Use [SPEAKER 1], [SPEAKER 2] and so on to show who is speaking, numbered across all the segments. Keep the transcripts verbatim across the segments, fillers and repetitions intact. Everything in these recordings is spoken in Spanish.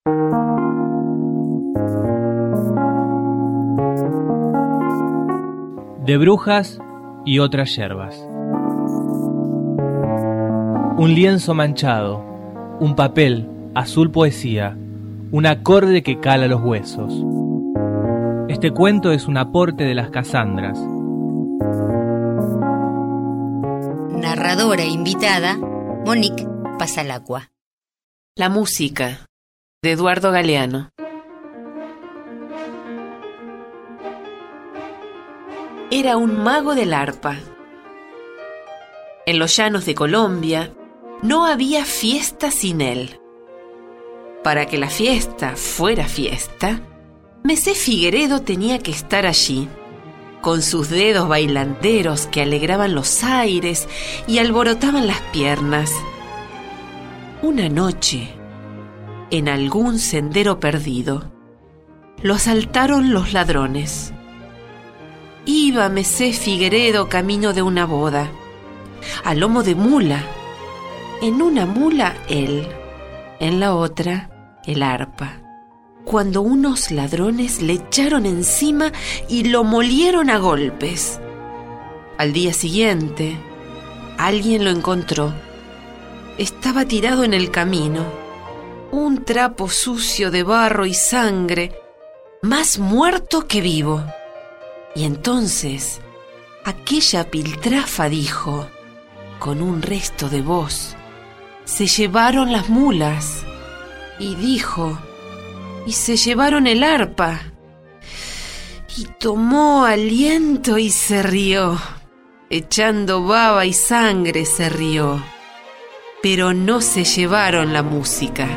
[SPEAKER 1] De brujas y otras yerbas. Un lienzo manchado, un papel, azul poesía, un acorde que cala los huesos. Este cuento es un aporte de las Casandras.
[SPEAKER 2] Narradora e invitada, Monique Pasalacqua.
[SPEAKER 3] La música, de Eduardo Galeano. Era un mago del arpa. En los llanos de Colombia no había fiesta sin él. Para que la fiesta fuera fiesta, Mesé Figueredo tenía que estar allí, con sus dedos bailanderos que alegraban los aires y alborotaban las piernas. Una noche, en algún sendero perdido, lo asaltaron los ladrones. Iba Mesé Figueredo camino de una boda, a lomo de mula. En una mula él, en la otra el arpa, cuando unos ladrones le echaron encima y lo molieron a golpes. Al día siguiente, alguien lo encontró. Estaba tirado en el camino, un trapo sucio de barro y sangre, más muerto que vivo. Y entonces, aquella piltrafa dijo, con un resto de voz, se llevaron las mulas. Y dijo, y se llevaron el arpa. Y tomó aliento y se rió, echando baba y sangre se rió. Pero no se llevaron la música.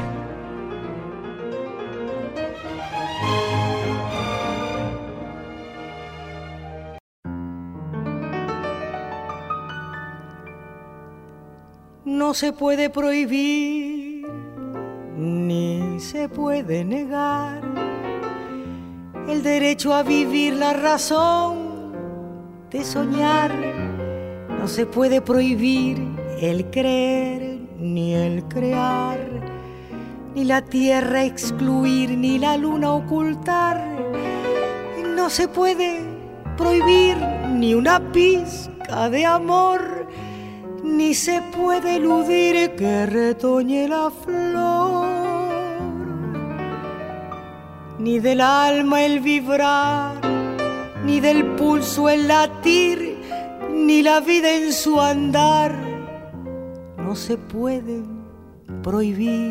[SPEAKER 4] No se puede prohibir, ni se puede negar el derecho a vivir, la razón de soñar. No se puede prohibir el creer, ni el crear, ni la tierra excluir, ni la luna ocultar. No se puede prohibir ni una pizca de amor, ni se puede eludir que retoñe la flor, ni del alma el vibrar, ni del pulso el latir, ni la vida en su andar. No se puede prohibir.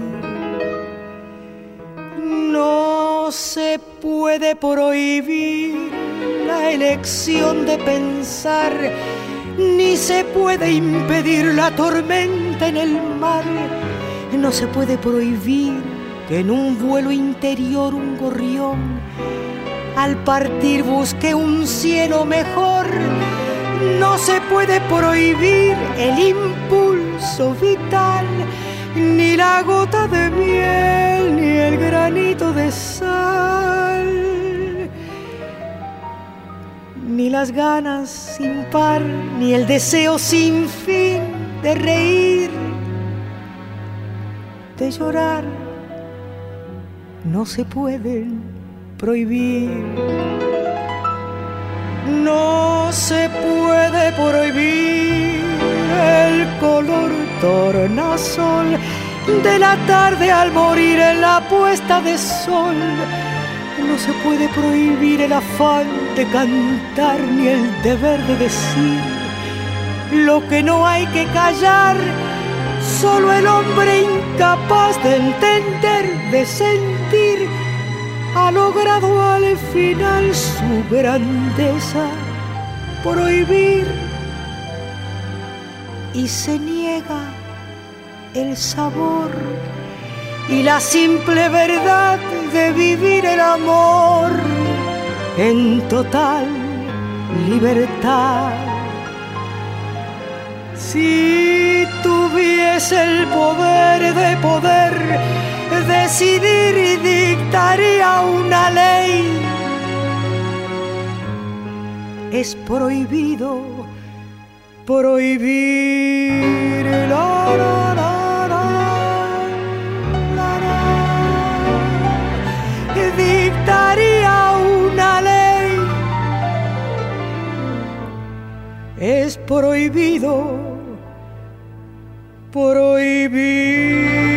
[SPEAKER 4] No se puede prohibir la elección de pensar, ni se puede impedir la tormenta en el mar. No se puede prohibir que en un vuelo interior un gorrión al partir busque un cielo mejor. No se puede prohibir el impulso vital, ni la gota de miel, ni el granito de sal, ni las ganas sin par, ni el deseo sin fin de reír, de llorar. No se pueden prohibir. No se puede prohibir el color tornasol de la tarde al morir en la puesta de sol. No se puede prohibir el afán de cantar, ni el deber de decir lo que no hay que callar. Solo el hombre incapaz de entender, de sentir, ha logrado al final su grandeza. Prohibir, y se niega el sabor y la simple verdad de vivir el amor en total libertad. Si tuviese el poder de poder decidir, y dictaría una ley. Es prohibido prohibir. La, la, la, la, la, la. es prohibido, prohibido.